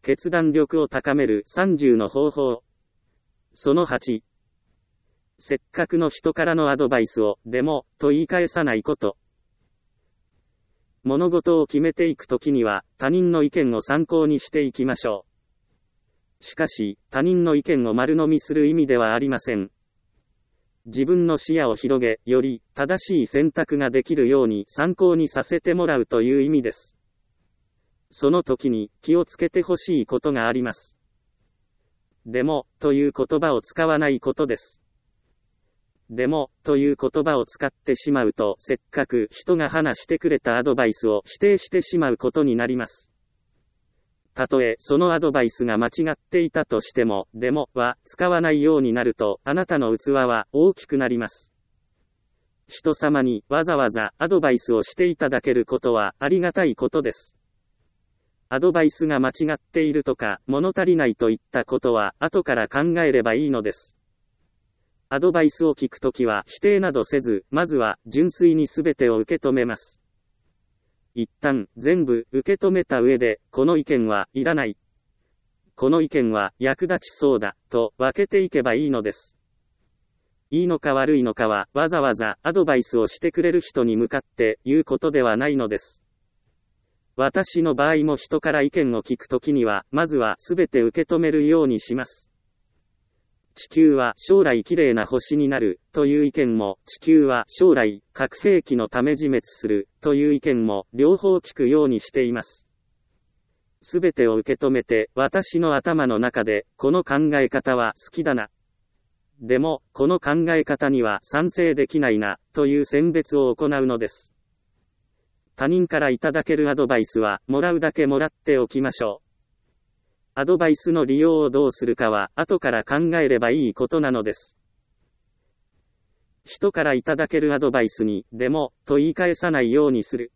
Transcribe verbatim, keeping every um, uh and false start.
決断力を高めるさんじゅうの方法。そのはち。せっかくの人からのアドバイスを、でも、と言い返さないこと。物事を決めていくときには、他人の意見を参考にしていきましょう。しかし、他人の意見を丸飲みする意味ではありません。自分の視野を広げ、より正しい選択ができるように参考にさせてもらうという意味です。その時に気をつけてほしいことがあります。でも、という言葉を使わないことです。でも、という言葉を使ってしまうと、せっかく人が話してくれたアドバイスを否定してしまうことになります。たとえそのアドバイスが間違っていたとしても、でもは使わないようになると、あなたの器は大きくなります。人様にわざわざアドバイスをしていただけることはありがたいことです。アドバイスが間違っているとか、物足りないといったことは後から考えればいいのです。アドバイスを聞くときは否定などせず、まずは純粋に全てを受け止めます。一旦全部受け止めた上で、この意見はいらない。この意見は役立ちそうだ、と分けていけばいいのです。いいのか悪いのかは、わざわざアドバイスをしてくれる人に向かって言うことではないのです。私の場合も人から意見を聞くときには、まずは全て受け止めるようにします。地球は将来綺麗な星になるという意見も、地球は将来核兵器のため自滅するという意見も両方聞くようにしています。すべてを受け止めて、私の頭の中でこの考え方は好きだな。でもこの考え方には賛成できないなという選別を行うのです。他人からいただけるアドバイスはもらうだけもらっておきましょう。アドバイスの利用をどうするかは後から考えればいいことなのです。人からいただけるアドバイスに、でも、と言い返さないようにする。